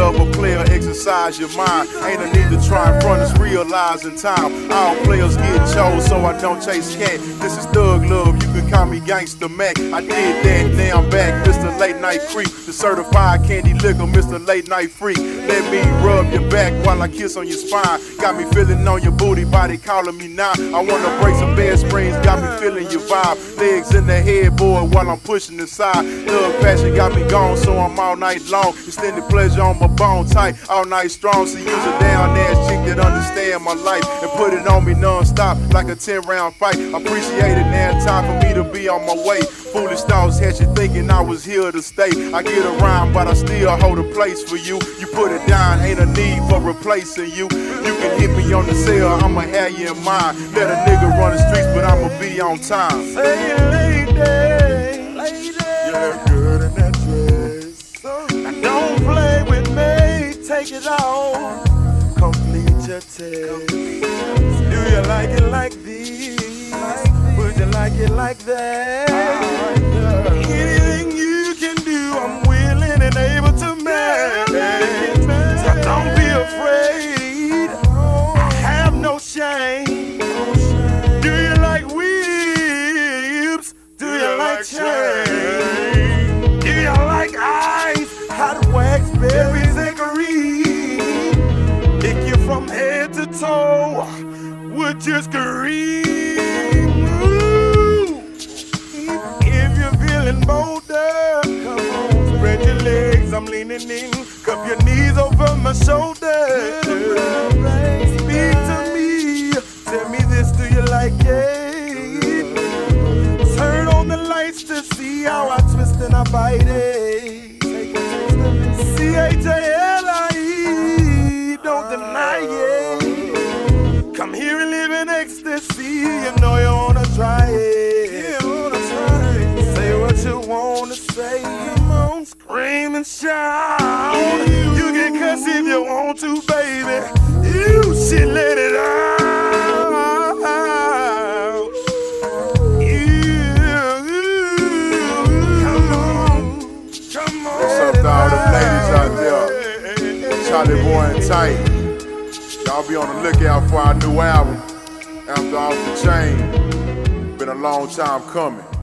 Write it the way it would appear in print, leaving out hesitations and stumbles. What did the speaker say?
of a player, exercise your mind. Ain't a need to try in front, it's realized in time. All players get chose, so I don't chase cat. This is thug love, you can call me Gangsta Mac. I did that, now I'm back, Mr. Late Night Creep. The certified candy liquor, Mr. Late Night Freak. Let me rub your back while I kiss on your spine. Got me feeling on your booty, body calling me now. I wanna break some bed springs, got me feeling your vibe. Legs in the headboard while I'm pushing inside. Thug passion got me gone, so I'm all night long. Extended pleasure on my bone tight, all night strong. So use a down ass chick that understand my life and put it on me non-stop like a 10-round fight. Appreciate it, now it's time for me to be on my way. Foolish thoughts had you thinking I was here to stay. I get around, but I still hold a place for you. You put it down, ain't a need for replacing you. You can hit me on the cell, I'ma have you in mind. Let a nigga run the streets, but I'ma be on time. Say lady, you're good in that dress. Don't play with me, take it off. Complete your test. Do you like it like this? Would you like it like that? Anything you can do, I'm willing and able to manage. So don't be afraid, I have no shame. Do you like whips? Do you like chains? Do you like ice, hot wax, berries, and green? Pick you from head to toe, would you scream? If you're feeling bolder, come on, spread your legs, I'm leaning in. Cup your knees over my shoulder. Speak to me, tell me this, do you like it? Turn on the lights to see how I twist and I bite it. C-H-A-L-I-E, don't deny it. Come here and live in ecstasy, you know you wanna try it. Say what you wanna say, come on, scream and shout. You can cuss if you want to, baby. You should let it out. What's up to all the ladies out there? Charlie Boy and Tight. Y'all be on the lookout for our new album, After Off the Chain. Been a long time coming.